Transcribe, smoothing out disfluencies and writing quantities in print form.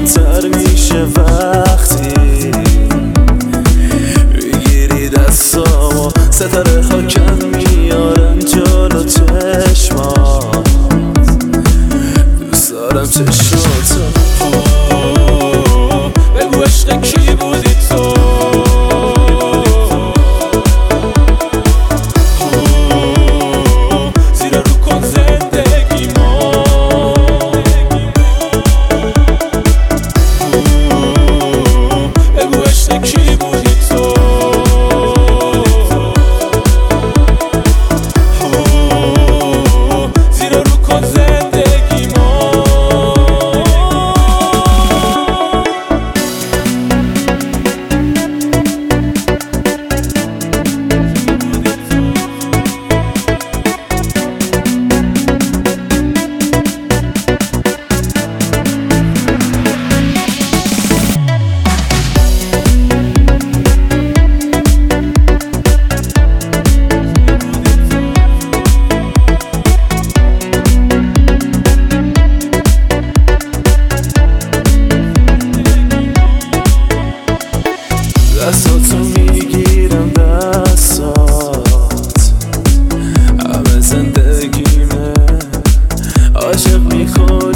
راحت‌تر میشه وقتی میگیری دستامو، ستاره ها کم میارن جلو چشمات، دوست دارم چشماتو. بگو عشق کی بودی تو، زیر رو کن زندگی ما، بگو عشق کی بودی تو، زیر رو کن زندگی ما. دستاتو میگیرم دستات، همه زندگیمه، عاشق میخوری